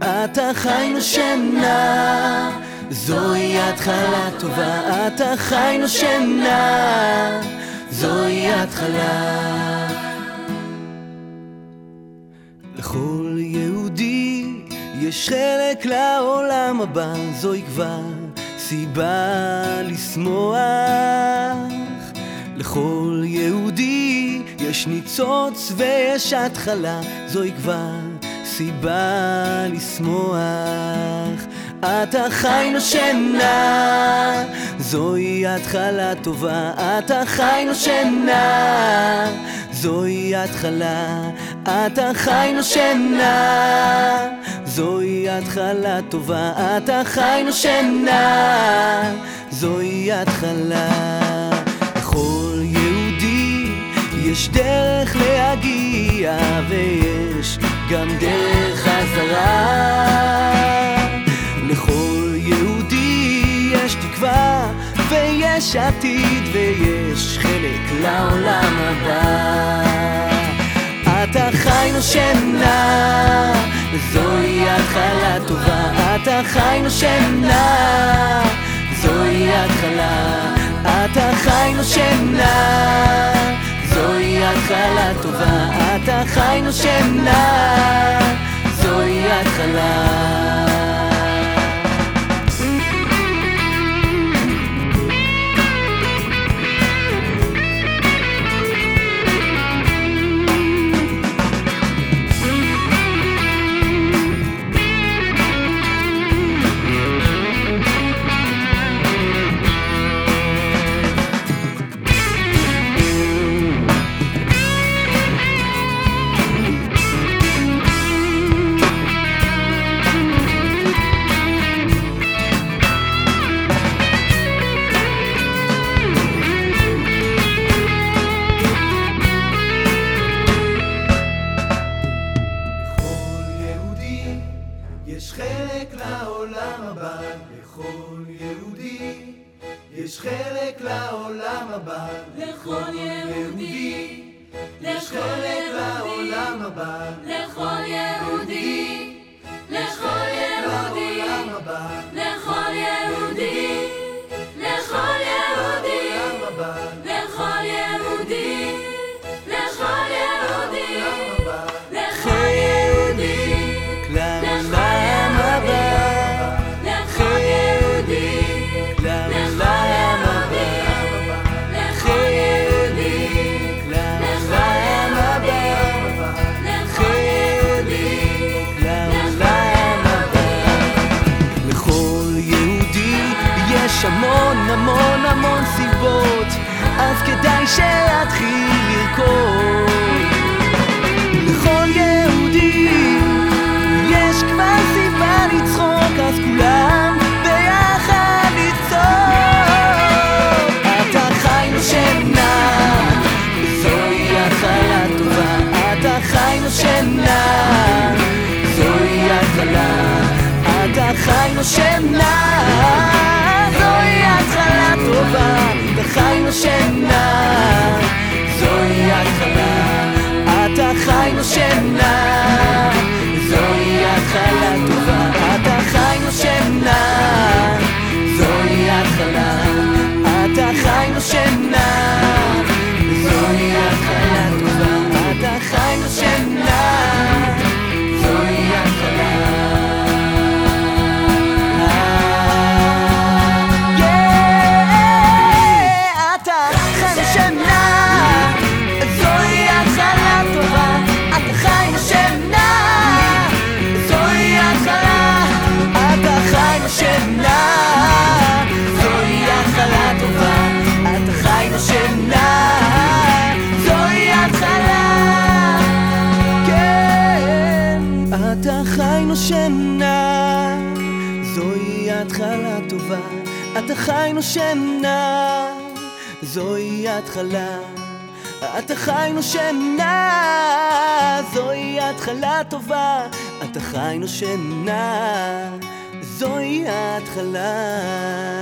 אתה חי נושנה, זוהי התחלה טובה. אתה חי נושנה, זוהי התחלה. לכל יהודי יש חלק לעולם הבא, זוהי כבר סיבה לשמוח. לכל יהודי יש ניצוץ ויש התחלה, זוהי כבר סיבה לשמוח. אתה חי נושנה, זוהי התחלה טובה. אתה חי נושנה, זוהי התחלה. אתה חי נושנה, זוהי התחלה טובה. אתה חי נושנה, זוהי התחלה. לכל יהודי יש דרך להגיע ויש גם דרך חזרה. לכל יהודי יש תקווה ויש עתיד ויש חלק לעולם הבא. אתה חי נושנה, זוהי התחלה טובה. אתה חי נושנה, זוהי התחלה. אתה חי נושנה, זוהי התחלה טובה. אתה חי נושנה, זוהי התחלה. יש חלק לעולם הבא, לכל יהודי. יש חלק לעולם הבא, לכל יהודי. יש חלק לעולם הבא, לכל יהודי. לכל יהודי, לכל יהודי. לכל יהודי, לכל יהודי. לכל יהודי, לכל יהודי. יש המון המון המון סיבות, אז כדאי שיתחיל לרקוד. לכל יהודי יש כבר סיבה לצחוק, אז כולם ביחד לצחוק. אתה חי נושנה, זוהי התחלה טובה. אתה חי נושנה, זוהי התחלה. אתה חי נושנה, זוהי התחלה טובה. אתה חי נושנה, זוהי התחלה. אתה חי נושנה, זוהי התחלה טובה. אתה חי נושנה, זוהי התחלה. אתה חי נושנה, זוהי התחלה טובה. אתה חי נושנה, זוהי התחלה. אתה חי נושנה, זוהי התחלה טובה. אתה חי נושנה, זוהי התחלה. אתה חי נושנה, זוהי התחלה טובה. אתה חי נושנה, זוהי התחלה.